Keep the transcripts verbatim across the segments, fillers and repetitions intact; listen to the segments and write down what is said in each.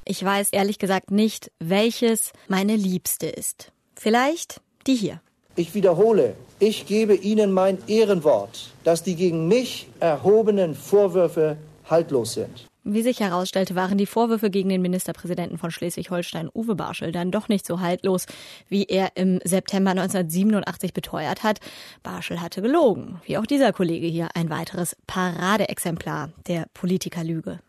Ich weiß ehrlich gesagt nicht, welches meine Liebste ist. Vielleicht die hier. Ich wiederhole, ich gebe Ihnen mein Ehrenwort, dass die gegen mich erhobenen Vorwürfe haltlos sind. Wie sich herausstellte, waren die Vorwürfe gegen den Ministerpräsidenten von Schleswig-Holstein, Uwe Barschel, dann doch nicht so haltlos, wie er im September neunzehnhundertsiebenundachtzig beteuert hat. Barschel hatte gelogen. Wie auch dieser Kollege hier, ein weiteres Paradeexemplar der Politikerlüge.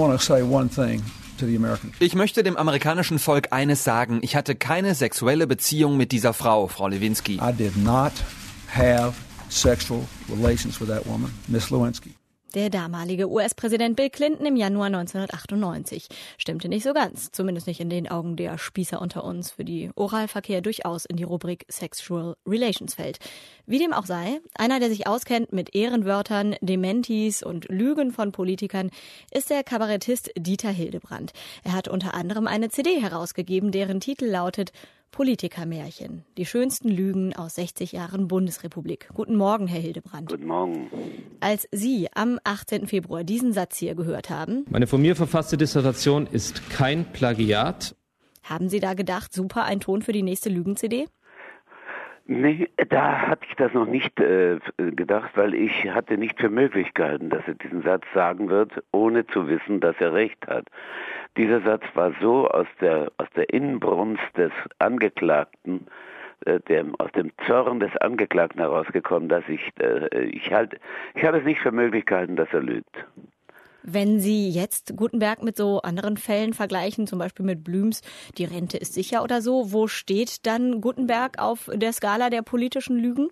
Ich möchte dem amerikanischen Volk eines sagen. Ich hatte keine sexuelle Beziehung mit dieser Frau, Frau Lewinsky. I did not have sexual relations with that woman, Miss Lewinsky. Der damalige U S-Präsident Bill Clinton im Januar neunzehnhundertachtundneunzig. Stimmte nicht so ganz, zumindest nicht in den Augen der Spießer unter uns, für die Oralverkehr durchaus in die Rubrik Sexual Relations fällt. Wie dem auch sei, einer, der sich auskennt mit Ehrenwörtern, Dementis und Lügen von Politikern, ist der Kabarettist Dieter Hildebrandt. Er hat unter anderem eine C D herausgegeben, deren Titel lautet Politikermärchen, die schönsten Lügen aus sechzig Jahren Bundesrepublik. Guten Morgen, Herr Hildebrandt. Guten Morgen. Als Sie am achtzehnten Februar diesen Satz hier gehört haben... Meine von mir verfasste Dissertation ist kein Plagiat. Haben Sie da gedacht, super, ein Ton für die nächste Lügen-C D? Nee, da hatte ich das noch nicht äh, gedacht, weil ich hatte nicht für möglich gehalten, dass er diesen Satz sagen wird, ohne zu wissen, dass er recht hat. Dieser Satz war so aus der aus der Inbrunst des Angeklagten, äh, dem, aus dem Zorn des Angeklagten herausgekommen, dass ich äh, ich halt ich habe es nicht für möglich gehalten, dass er lügt. Wenn Sie jetzt Gutenberg mit so anderen Fällen vergleichen, zum Beispiel mit Blüms, die Rente ist sicher oder so, wo steht dann Gutenberg auf der Skala der politischen Lügen?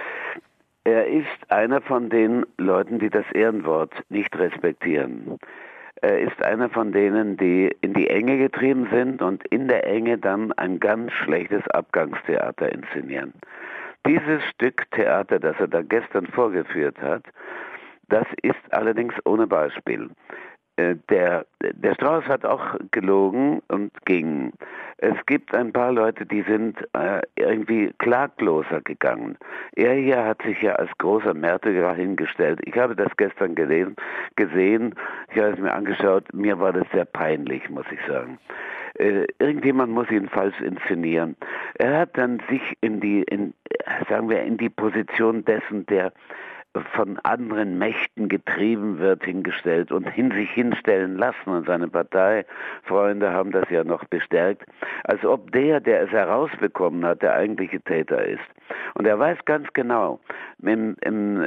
Er ist einer von den Leuten, die das Ehrenwort nicht respektieren. Er ist einer von denen, die in die Enge getrieben sind und in der Enge dann ein ganz schlechtes Abgangstheater inszenieren. Dieses Stück Theater, das er da gestern vorgeführt hat, das ist allerdings ohne Beispiel. Der, der Strauß hat auch gelogen und ging. Es gibt ein paar Leute, die sind äh, irgendwie klagloser gegangen. Er hier hat sich ja als großer Märtyrer hingestellt. Ich habe das gestern gelesen, gesehen, ich habe es mir angeschaut, mir war das sehr peinlich, muss ich sagen. Äh, irgendjemand muss ihn falsch inszenieren. Er hat dann sich in die, in, sagen wir, in die Position dessen, der von anderen Mächten getrieben wird, hingestellt und hin sich hinstellen lassen. Und seine Parteifreunde haben das ja noch bestärkt, als ob der, der es herausbekommen hat, der eigentliche Täter ist. Und er weiß ganz genau, im, im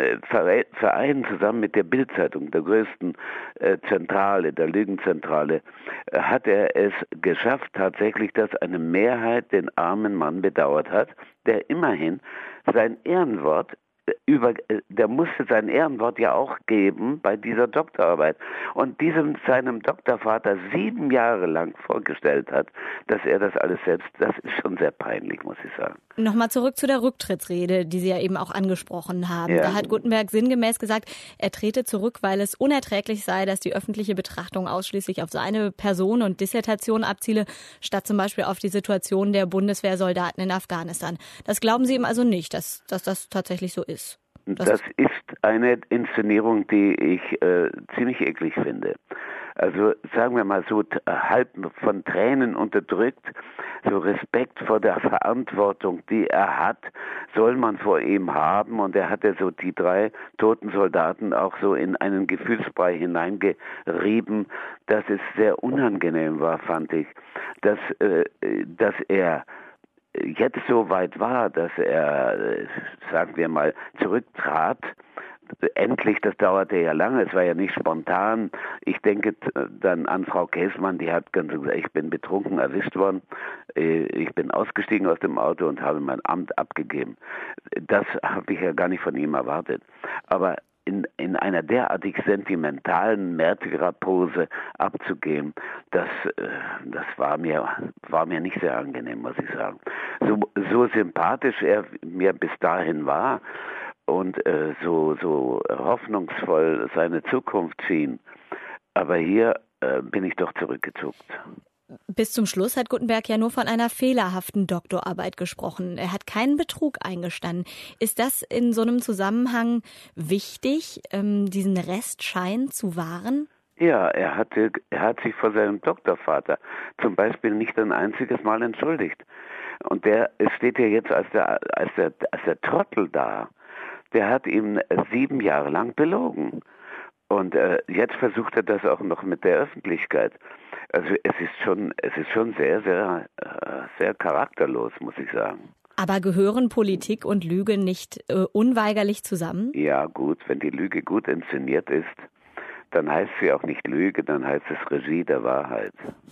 Verein zusammen mit der Bild-Zeitung, der größten äh, Zentrale, der Lügenzentrale, äh, hat er es geschafft, tatsächlich, dass eine Mehrheit den armen Mann bedauert hat, der immerhin sein Ehrenwort Über, der musste sein Ehrenwort ja auch geben bei dieser Doktorarbeit und diesem seinem Doktorvater sieben Jahre lang vorgestellt hat, dass er das alles selbst, das ist schon sehr peinlich, muss ich sagen. Nochmal zurück zu der Rücktrittsrede, die Sie ja eben auch angesprochen haben. Ja. Da hat Gutenberg sinngemäß gesagt, er trete zurück, weil es unerträglich sei, dass die öffentliche Betrachtung ausschließlich auf seine Person und Dissertation abziele, statt zum Beispiel auf die Situation der Bundeswehrsoldaten in Afghanistan. Das glauben Sie ihm also nicht, dass, dass das tatsächlich so ist? Das, das ist eine Inszenierung, die ich äh, ziemlich eklig finde. Also sagen wir mal so, t- halb von Tränen unterdrückt, so Respekt vor der Verantwortung, die er hat, soll man vor ihm haben. Und er hatte so die drei toten Soldaten auch so in einen Gefühlsbrei hineingerieben, dass es sehr unangenehm war, fand ich, dass, äh, dass er jetzt so weit war, dass er, sagen wir mal, zurücktrat. Endlich, das dauerte ja lange, es war ja nicht spontan. Ich denke dann an Frau Käßmann, die hat ganz gesagt, ich bin betrunken erwischt worden. Ich bin ausgestiegen aus dem Auto und habe mein Amt abgegeben. Das habe ich ja gar nicht von ihm erwartet. Aber in, in einer derartig sentimentalen Märtyrerpose abzugehen, das, das war mir, war mir nicht sehr angenehm, muss ich sagen. So, so sympathisch er mir bis dahin war und äh, so, so hoffnungsvoll seine Zukunft schien, aber hier äh, bin ich doch zurückgezuckt. Bis zum Schluss hat Gutenberg ja nur von einer fehlerhaften Doktorarbeit gesprochen. Er hat keinen Betrug eingestanden. Ist das in so einem Zusammenhang wichtig, diesen Restschein zu wahren? Ja, er hatte, er hat sich vor seinem Doktorvater zum Beispiel nicht ein einziges Mal entschuldigt. Und der steht ja jetzt als der, als der, als der Trottel da. Der hat ihn sieben Jahre lang belogen. Und äh, jetzt versucht er das auch noch mit der Öffentlichkeit. Also es ist schon, es ist schon sehr, sehr, äh, sehr charakterlos, muss ich sagen. Aber gehören Politik und Lüge nicht äh, unweigerlich zusammen? Ja gut, wenn die Lüge gut inszeniert ist, dann heißt sie auch nicht Lüge, dann heißt es Regie der Wahrheit.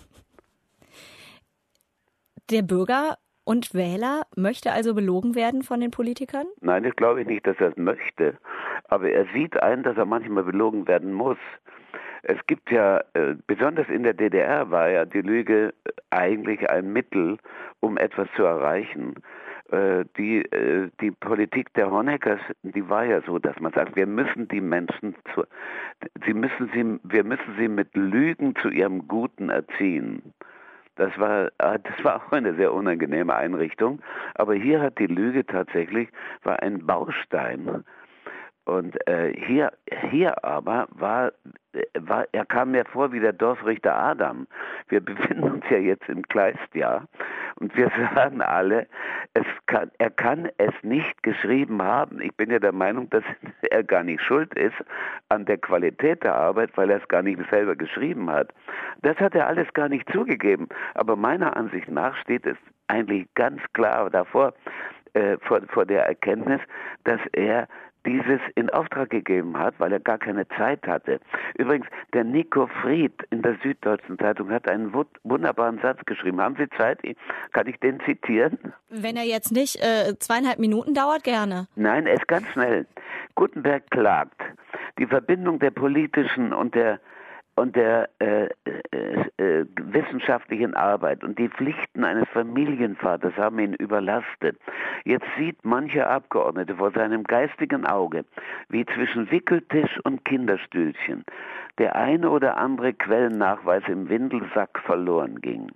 Der Bürger und Wähler möchte also belogen werden von den Politikern? Nein, das glaube ich nicht, dass er es möchte. Aber er sieht ein, dass er manchmal belogen werden muss. Es gibt ja, äh, besonders in der D D R war ja die Lüge eigentlich ein Mittel, um etwas zu erreichen. Äh, die, äh, die Politik der Honeckers, die war ja so, dass man sagt, wir müssen die Menschen zu, sie müssen sie, wir müssen sie mit Lügen zu ihrem Guten erziehen. Das war, das war auch eine sehr unangenehme Einrichtung. Aber hier hat die Lüge tatsächlich, war ein Baustein. Und äh, hier, hier aber war, war, er kam mir vor wie der Dorfrichter Adam. Wir befinden uns ja jetzt im Kleistjahr und wir sagen alle, es kann, er kann es nicht geschrieben haben. Ich bin ja der Meinung, dass er gar nicht schuld ist an der Qualität der Arbeit, weil er es gar nicht selber geschrieben hat. Das hat er alles gar nicht zugegeben. Aber meiner Ansicht nach steht es eigentlich ganz klar davor, äh, vor, vor der Erkenntnis, dass er dieses in Auftrag gegeben hat, weil er gar keine Zeit hatte. Übrigens, der Nico Fried in der Süddeutschen Zeitung hat einen wunderbaren Satz geschrieben. Haben Sie Zeit? Kann ich den zitieren? Wenn er jetzt nicht äh, zweieinhalb Minuten dauert, gerne. Nein, er ist ganz schnell. Gutenberg klagt. Die Verbindung der politischen und der und der äh, äh, äh, wissenschaftlichen Arbeit und die Pflichten eines Familienvaters haben ihn überlastet. Jetzt sieht mancher Abgeordnete vor seinem geistigen Auge, wie zwischen Wickeltisch und Kinderstühlchen der eine oder andere Quellennachweis im Windelsack verloren ging.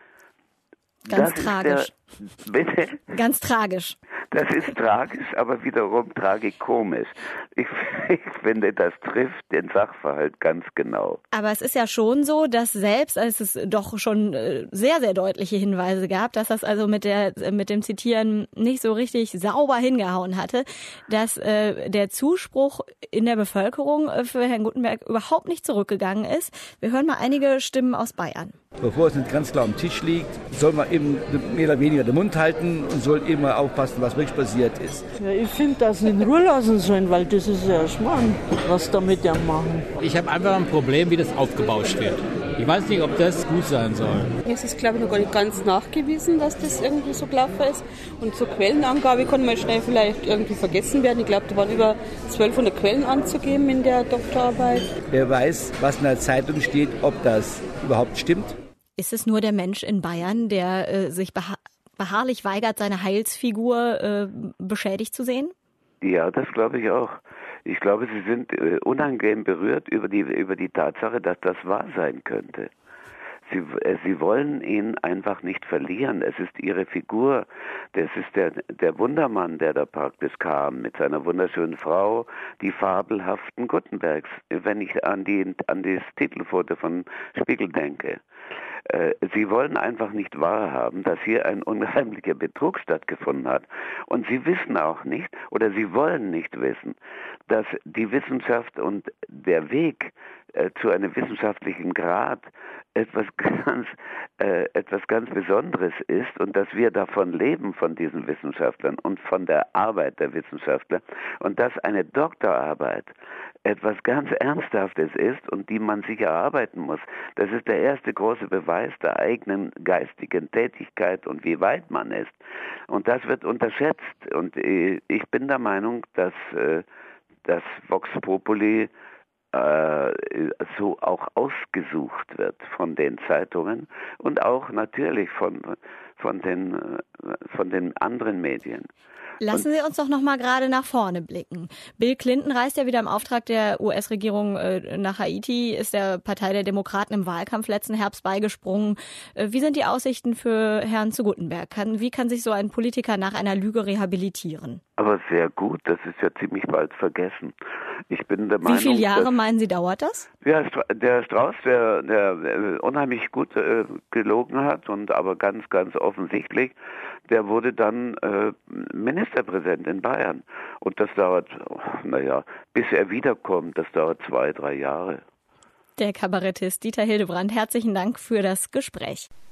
Ganz das tragisch. Der, bitte? Ganz tragisch. Das ist tragisch, aber wiederum tragikomisch. Ich, ich finde, das trifft den Sachverhalt ganz genau. Aber es ist ja schon so, dass selbst als es doch schon sehr, sehr deutliche Hinweise gab, dass das also mit der mit dem Zitieren nicht so richtig sauber hingehauen hatte, dass äh, der Zuspruch in der Bevölkerung für Herrn Gutenberg überhaupt nicht zurückgegangen ist. Wir hören mal einige Stimmen aus Bayern. Bevor es nicht ganz klar am Tisch liegt, soll man eben mehr oder weniger den Mund halten und soll immer aufpassen, was wirklich passiert ist. Ja, ich finde, dass sie in Ruhe lassen sollen, weil das ist ja Schmarrn, was da mit dem machen. Ich habe einfach ein Problem, wie das aufgebauscht wird. Ich weiß nicht, ob das gut sein soll. Es ist, glaube ich, noch gar nicht ganz nachgewiesen, dass das irgendwie so gelaufen ist. Und zur Quellenangabe kann mal schnell vielleicht irgendwie vergessen werden. Ich glaube, da waren über zwölfhundert Quellen anzugeben in der Doktorarbeit. Wer weiß, was in der Zeitung steht, ob das überhaupt stimmt. Ist es nur der Mensch in Bayern, der äh, sich beha- beharrlich weigert, seine Heilsfigur äh, beschädigt zu sehen? Ja, das glaube ich auch. Ich glaube, Sie sind äh, unangenehm berührt über die, über die Tatsache, dass das wahr sein könnte. Sie, äh, Sie wollen ihn einfach nicht verlieren. Es ist Ihre Figur. Das ist der, der Wundermann, der da praktisch kam, mit seiner wunderschönen Frau, die fabelhaften Gutenbergs. Wenn ich an, die, an das Titelfoto von Spiegel denke. Sie wollen einfach nicht wahrhaben, dass hier ein unheimlicher Betrug stattgefunden hat. Und Sie wissen auch nicht, oder Sie wollen nicht wissen, dass die Wissenschaft und der Weg äh, zu einem wissenschaftlichen Grad etwas ganz, äh, etwas ganz Besonderes ist und dass wir davon leben, von diesen Wissenschaftlern und von der Arbeit der Wissenschaftler und dass eine Doktorarbeit etwas ganz Ernsthaftes ist und die man sich erarbeiten muss. Das ist der erste große Beweis der eigenen geistigen Tätigkeit und wie weit man ist. Und das wird unterschätzt. Und ich bin der Meinung, dass, dass Vox Populi so auch ausgesucht wird von den Zeitungen und auch natürlich von, von, den, von den anderen Medien. Lassen Sie uns doch noch mal gerade nach vorne blicken. Bill Clinton reist ja wieder im Auftrag der U S-Regierung äh, nach Haiti, ist der Partei der Demokraten im Wahlkampf letzten Herbst beigesprungen. Äh, wie sind die Aussichten für Herrn zu Guttenberg? Kann, wie kann sich so ein Politiker nach einer Lüge rehabilitieren? Aber sehr gut, das ist ja ziemlich bald vergessen. Ich bin der Meinung, wie viele Jahre dass, meinen Sie, dauert das? Ja, der Strauß, der, der unheimlich gut äh, gelogen hat und aber ganz, ganz offensichtlich, der wurde dann äh, Ministerpräsident in Bayern. Und das dauert, naja, bis er wiederkommt, das dauert zwei, drei Jahre. Der Kabarettist Dieter Hildebrand, herzlichen Dank für das Gespräch.